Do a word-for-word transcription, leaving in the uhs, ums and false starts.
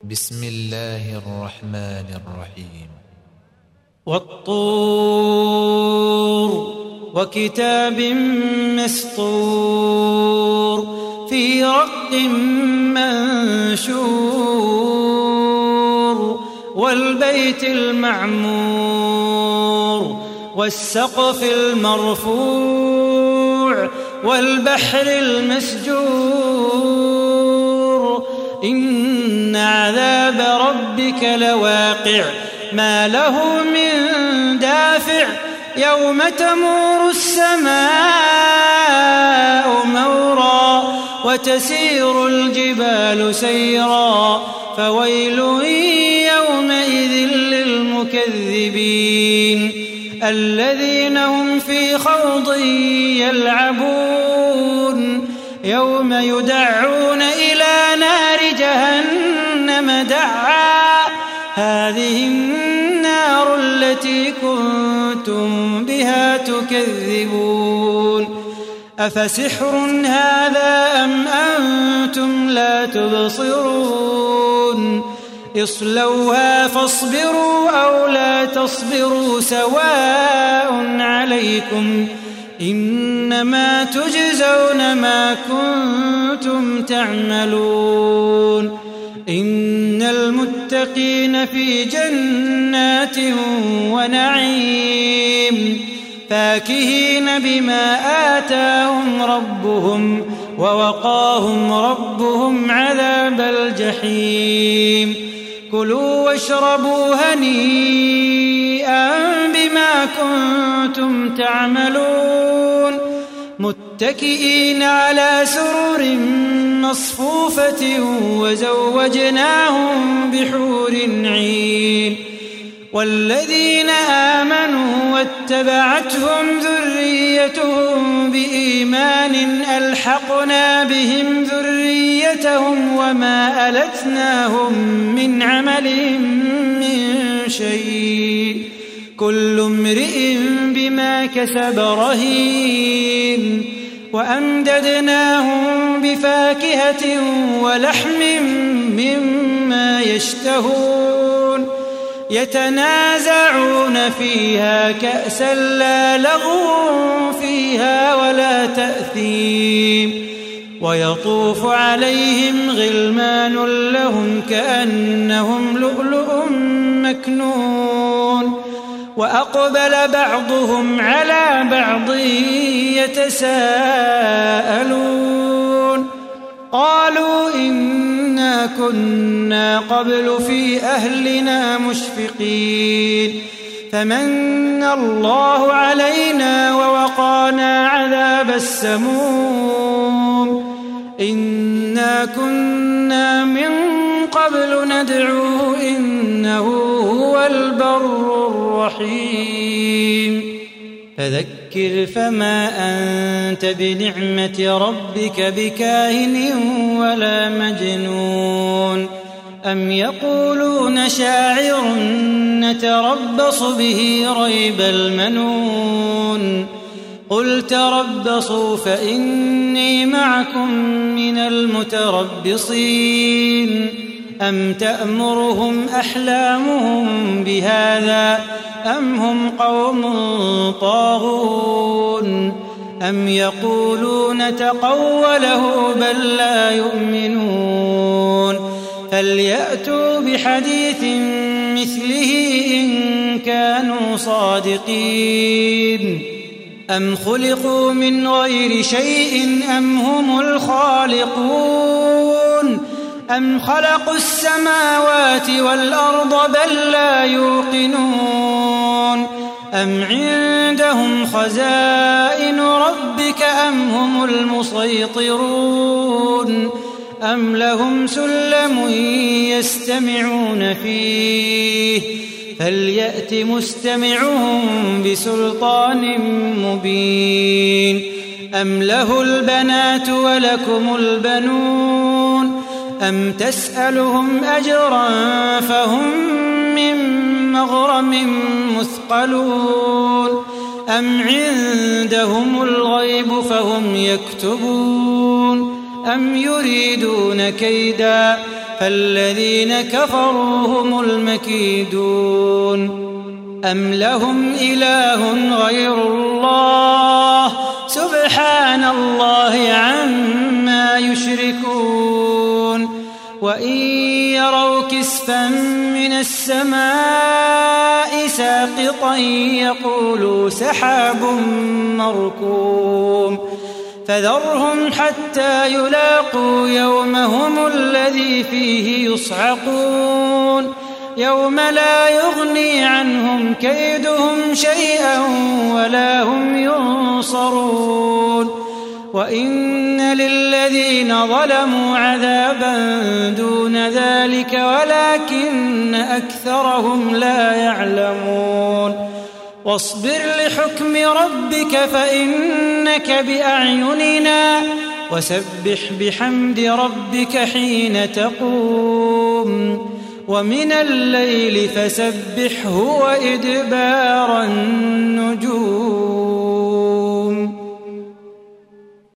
بسم الله الرحمن الرحيم. والطور وكتاب مسطور في رق منشور والبيت المعمور والسقف المرفوع والبحر المسجور إن عذاب ربك لواقع ما له من دافع يوم تمور السماء مورا وتسير الجبال سيرا فويل يومئذ للمكذبين الذين هم في خوض يلعبون يوم يدعون إلى نار جهنم دعا هذه النار التي كنتم بها تكذبون أفسحر هذا أم أنتم لا تبصرون اصلوها فاصبروا أو لا تصبروا سواء عليكم إنما تجزون ما كنتم تعملون إن المتقين في جنات ونعيم فاكهين بما آتاهم ربهم ووقاهم ربهم عذاب الجحيم كلوا واشربوا هنيئا بما كنتم تعملون متكئين على سرر مصفوفة وزوجناهم بحور عين والذين آمنوا واتبعتهم ذريتهم بإيمان ألحقنا بهم ذريتهم وما ألتناهم من عملهم من شيء كل امرئ بما كسب رهين وأمددناهم بفاكهة ولحم مما يشتهون يتنازعون فيها كأسا لا لغو فيها ولا تأثيم ويطوف عليهم غلمان لهم كأنهم لؤلؤ مكنون وأقبل بعضهم على بعض يتساءلون قالوا إنا كنا قبل في أهلنا مشفقين فمن الله علينا ووقانا عذاب السموم إنا كنا من قبل ندعوه إنه هو البر الرحيم فذكر فما أنت بنعمة ربك بكاهن ولا مجنون أم يقولون شاعر نتربص به ريب المنون قل تربصوا فإني معكم من المتربصين أم تأمرهم أحلامهم بهذا أم هم قوم طاغون أم يقولون تقوله بل لا يؤمنون فليأتوا بحديث مثله إن كانوا صادقين أم خلقوا من غير شيء أم هم الخالقون أم خلقوا السماوات والأرض بل لا يوقنون أم عندهم خزائن ربك أم هم المسيطرون أم لهم سلم يستمعون فيه فليأت مستمعهم بسلطان مبين أم له البنات ولكم البنون أم تسألهم أجرا فهم من مغرم مثقلون أم عندهم الغيب فهم يكتبون أم يريدون كيدا فالذين كفروا هم المكيدون أم لهم إله غير الله سبحان الله عما يشركون وإن يروا كسفا من السماء ساقطا يقولوا سحاب مركوم فذرهم حتى يلاقوا يومهم الذي فيه يصعقون يوم لا يغني عنهم كيدهم شيئا ولا هم ينصرون وإن للذين ظلموا عذابا دون ذلك ولكن أكثرهم لا يعلمون واصبر لحكم ربك فإنك بأعيننا وسبح بحمد ربك حين تقوم ومن الليل فسبحه وإدبار النجوم